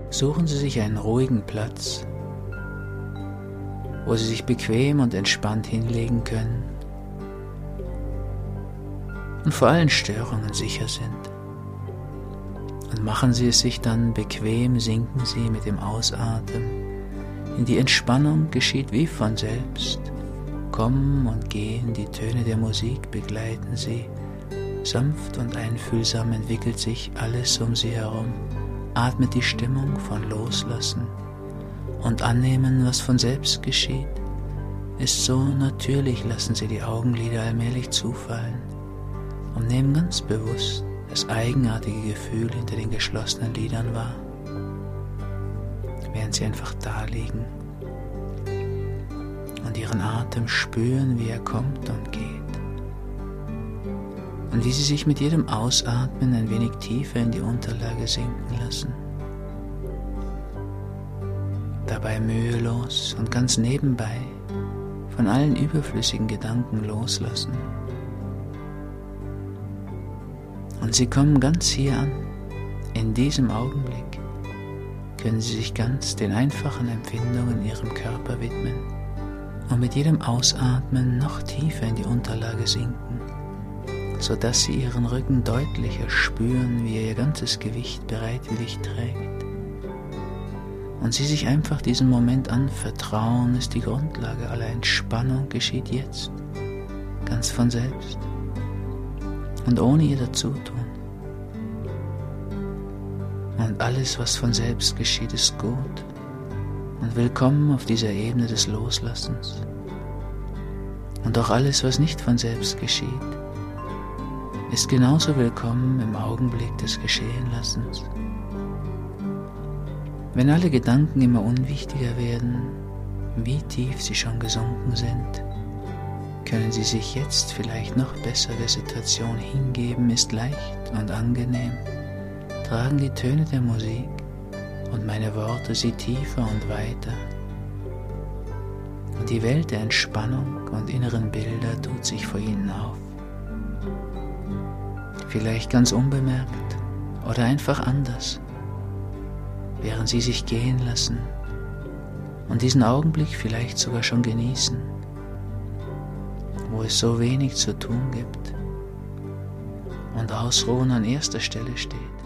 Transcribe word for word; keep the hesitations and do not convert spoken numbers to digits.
Suchen Sie sich einen ruhigen Platz, wo Sie sich bequem und entspannt hinlegen können und vor allen Störungen sicher sind. Und machen Sie es sich dann bequem, sinken Sie mit dem Ausatmen in die Entspannung, geschieht wie von selbst. Kommen und gehen, die Töne der Musik begleiten Sie. Sanft und einfühlsam entwickelt sich alles um Sie herum. Atmet die Stimmung von Loslassen und Annehmen, was von selbst geschieht. Ist so natürlich, lassen Sie die Augenlider allmählich zufallen und nehmen ganz bewusst das eigenartige Gefühl hinter den geschlossenen Lidern wahr, während Sie einfach da liegen und Ihren Atem spüren, wie er kommt und geht. Und wie Sie sich mit jedem Ausatmen ein wenig tiefer in die Unterlage sinken lassen. Dabei mühelos und ganz nebenbei von allen überflüssigen Gedanken loslassen. Und Sie kommen ganz hier an, in diesem Augenblick können Sie sich ganz den einfachen Empfindungen in Ihrem Körper widmen und mit jedem Ausatmen noch tiefer in die Unterlage sinken, sodass Sie Ihren Rücken deutlicher spüren, wie er Ihr ganzes Gewicht bereitwillig trägt. Und Sie sich einfach diesem Moment anvertrauen, ist die Grundlage aller Entspannung, geschieht jetzt, ganz von selbst und ohne Ihr Dazutun. Und alles, was von selbst geschieht, ist gut und willkommen auf dieser Ebene des Loslassens. Und auch alles, was nicht von selbst geschieht, ist genauso willkommen im Augenblick des Geschehenlassens. Wenn alle Gedanken immer unwichtiger werden, wie tief sie schon gesunken sind, können Sie sich jetzt vielleicht noch besser der Situation hingeben, ist leicht und angenehm, tragen die Töne der Musik und meine Worte Sie tiefer und weiter. Und die Welt der Entspannung und inneren Bilder tut sich vor Ihnen auf. Vielleicht ganz unbemerkt oder einfach anders, während Sie sich gehen lassen und diesen Augenblick vielleicht sogar schon genießen, wo es so wenig zu tun gibt und Ausruhen an erster Stelle steht.